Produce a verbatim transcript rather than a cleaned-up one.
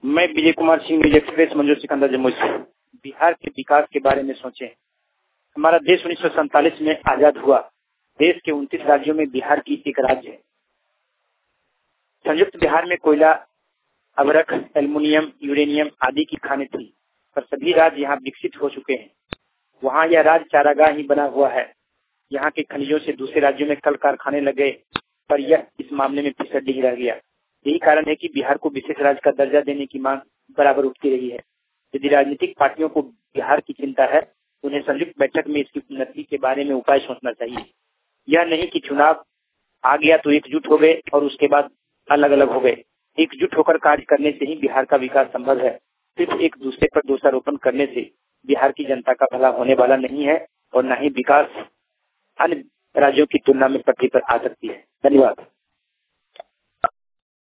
मैं Vijay Kumar Singh, news express, Manzoor Sikandar, Jammu से। बिहार के विकास के बारे में सोचें। हमारा देश उन्नीस सौ सैंतालीस में आजाद हुआ। देश के उनतीस राज्यों में बिहार की एक राज्य है। संयुक्त बिहार में कोयला, अभ्रक, एल्युमिनियम, यूरेनियम आदि की खानें थी, पर सभी राज्य यहाँ विकसित हो चुके हैं। वहाँ यह राज्य चारागाह ही बना हुआ है। यहाँ के खनिजों से दूसरे राज्यों में कल कारखाने लगे, पर यह इस मामले में फिसड्डी ही रह गया। यही कारण है कि बिहार को विशेष राज्य का दर्जा देने की मांग बराबर उठती रही है। यदि राजनीतिक पार्टियों को बिहार की चिंता है, उन्हें संयुक्त बैठक में इसकी उन्नति के बारे में उपाय सोचना चाहिए। यह नहीं कि चुनाव आ गया तो एकजुट हो गए और उसके बाद अलग अलग हो गए। एकजुट होकर कार्य करने से ही बिहार का विकास संभव है। सिर्फ एक दूसरे पर दोषारोपण करने से बिहार की जनता का भला होने वाला नहीं है और न ही विकास अन्य राज्यों की तुलना में पटरी पर आ सकती है। धन्यवाद।